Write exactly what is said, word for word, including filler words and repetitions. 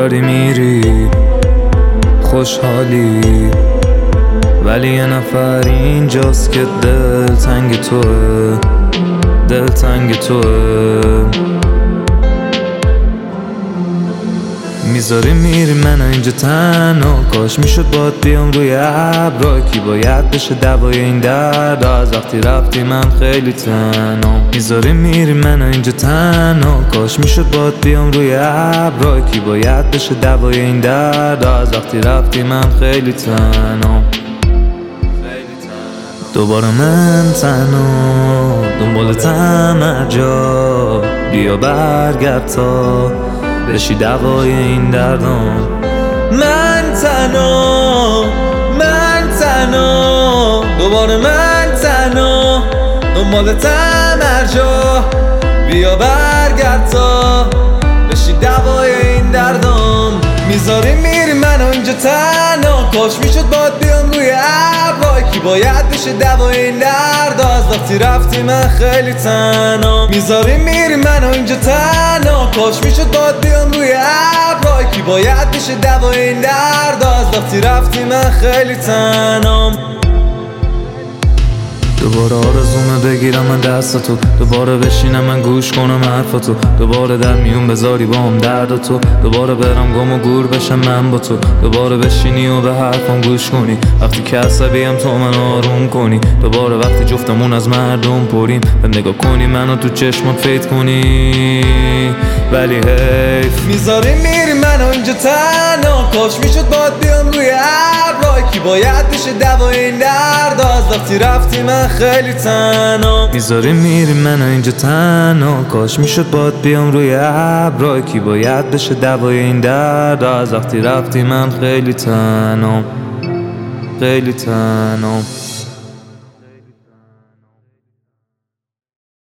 داری میری خوشحالی، ولی یه نفر اینجاست که دل تنگ توه، دل تنگ توه. میذاری میری منو اینجا تنها، کاش میشد باد بیام روی ابرا. کی باید بشه دوای این درد از وقتی رفتی من خیلی تنها. میذاری میری منو اینجا تنها، کاش میشد باد بیام روی ابرا. کی باید بشه دوای این درد از وقتی رفتی من خیلی تنها. دوباره من تنها دنبالتم هر جا، بیا برگرد تا بشی دوای این دردم. من تنها من تنها دوباره من تنها دنبالتم هر جا، بیا برگرد تا بشی دوای این دردم. میذاری میری منو اینجا تنها، کاش میشد باد بیام روی ابرا. کی باید بشه دوای این درد از وقتی رفتی من خیلی تنها. میذاری میری منو اینجا تنها، کاش میشد باد بیام روی ابرا. کی باید بشه دوای این درد از وقتی رفتی من خیلی تنها. دوباره آرزومه بگیرم من دست تو، دوباره بشینم من گوش کنم حرف تو، دوباره در میون بذاری با هم درد تو، دوباره برم گم و گور بشم من با تو، دوباره بشینی و به حرفم گوش کنی وقتی که عصبیم تو من آروم کنی، دوباره وقتی جفتمون از مردم پریم به نگاه کنی منو تو چشمات فید کنی. ولی حیف میذاری میری منو اینجا تنها، کاش میشد باد بیام روی ابرا. کی باید بشه دوای این درد از وقتی رفتی من خیلی تنها. میذاری میری منو اینجا تنها، کاش میشد باد بیام روی ابرا. کی باید بشه دوای این درد از وقتی رفتی من خیلی تنها، خیلی تنها.